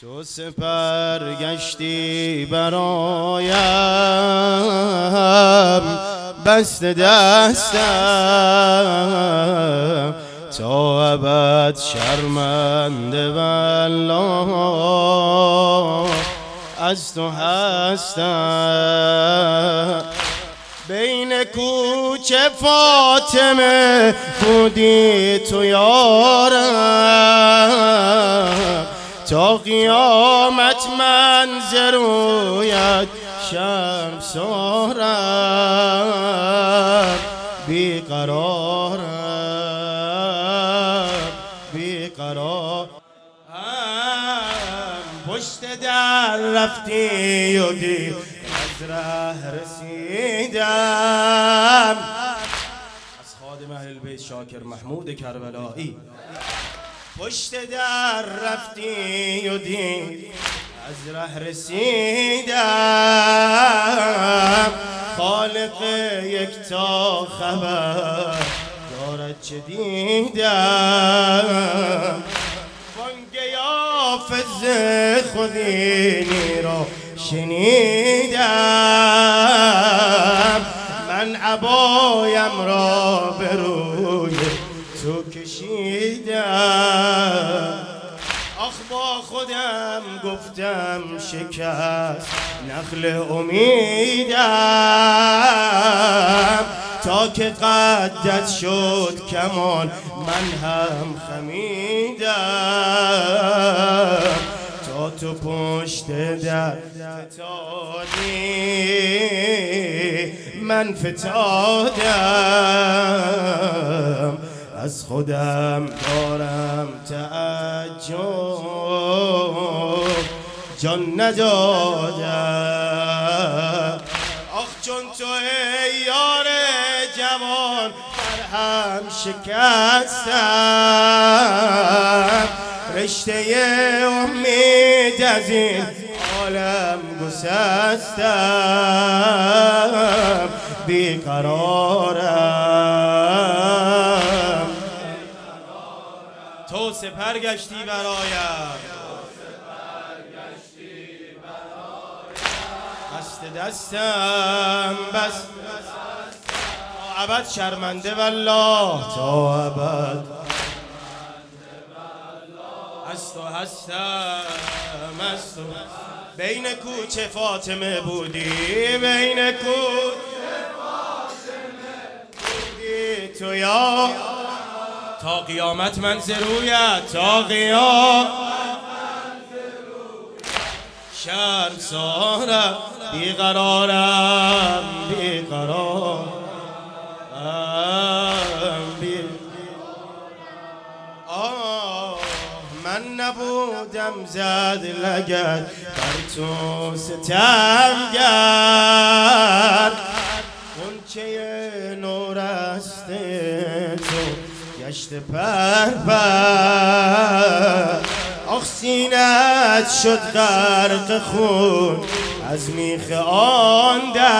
تو سپر گشتی برایم بست دستم تا ابد شرمنده والله از تو هستم. بین کوچه فاطمه بودی تو یارم، تا قیامت من ز رویت شرمسارم. بیقرارم پشت در رفتی و دی از ره رسیدم. از خادم اهل بیت شاکر محمود کربلایی. پشت در رفتی و دی از ره رسیدم. خالق یکتا خبر دارد چه دیدم. بانگ حافظ خودینی را شنیدم. من عبایم را به روی تو کشیدم. آخ با خودم گفتم شکست نخل امیدم. تا که قدت شد کمان من هم خمیدم. تا تو پشت در فتادی من فتادم. از خودم دارم تعجب جان ندادم. آخ چون تو ای یار جوان برهم شکستم. رشته امید از این عالم گسستم. بیقرارم تو سپر گشتی برایم، بست دستم بس تا ابد شرمنده والله. تا ابد از تو هستم، از تو. بین کوچه فاطمه بودی، بین کوچه فاطمه بودی تو یا تا قیامت من ز رویت، تا قیامت شرمسارم. بیقرارم من نبودم زد لگد بر تو ستمگر. غنچه نورسته تو گشت پرپر. آخ سینت شد غرق خون از میخ آن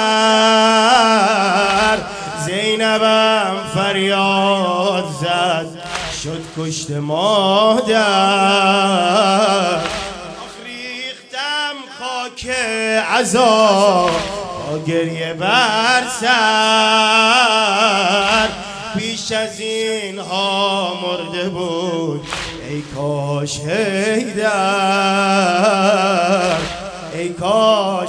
در. زینبم فریاد زد شد کشت مادر. آخ ریختم خاک عذاب با گریه بر سر. پیش از این ها مرده بود ای کاش حیدر، ای کاش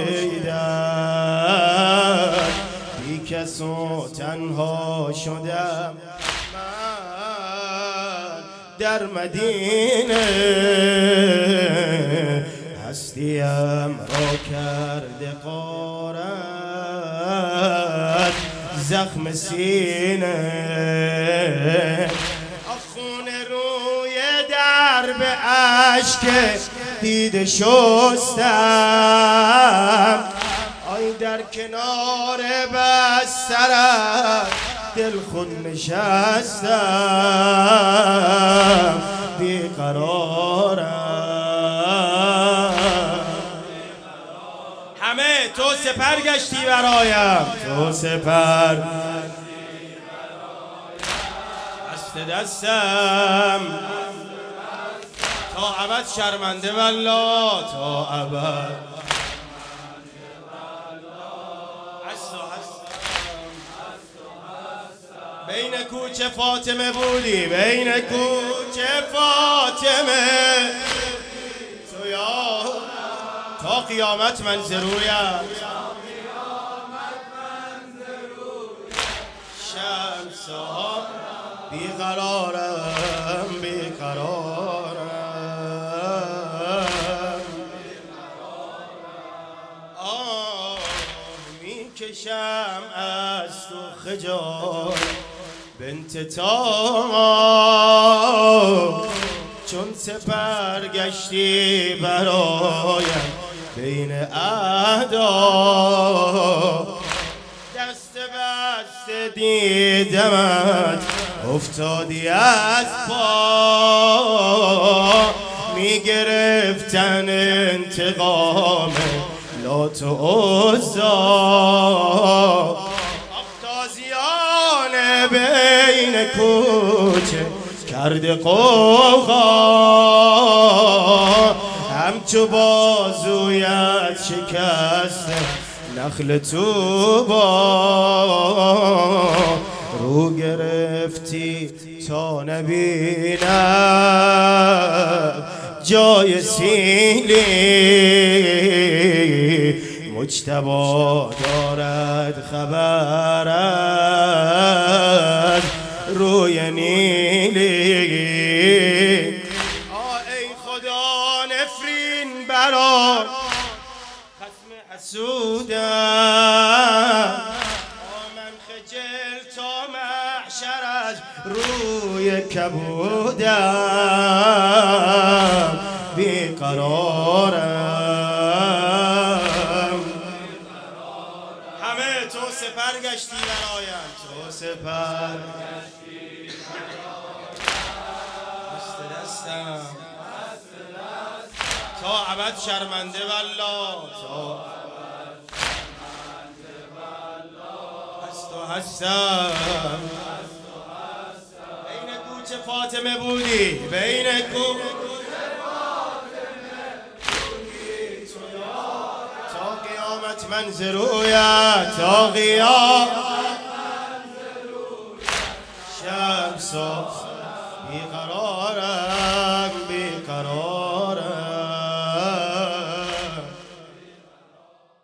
حیدر. بی کس و تنها شدم من در مدینه. هستیم را کرده غارت زخم سینه. خون روی در به اشک دیده شستم. آی در کنار بسترت دل خون نشستم. بیقرارم همه تو سپر گشتی برایم، تو سپر بست دستم تا ابد شرمنده والله تا ابد بین کوچه فاطمه بودی بین کوچه فاطمه تو یا تا قیامت منظرویم شمسا بیقرارم بیقرارم میکشم از تو خجال بنت تام چون سپر گشتی برایم بین اعدا دست بسته دیدمت افتادی از پا میگرفتن انتقام لات و عزا تازیان بین کوچه کرده قوقا همچو بازویت شکسته نخل توبا رو گرفتی تا نبینم جای سیلی مجتبی دارد خبر از روی نیلی ای خدا نفرین بران خصم حسودم من خجل تا محشر از روی کبودم بیقرارم همه تو سپر گشتی برایم تو سپر گشتی دست دستم تا ابد شرمنده والله تا هست و هستم بین کوچه فاطمه بودی بین کوچه منظرویت تا قیامت شمسا بیقرارم بیقرار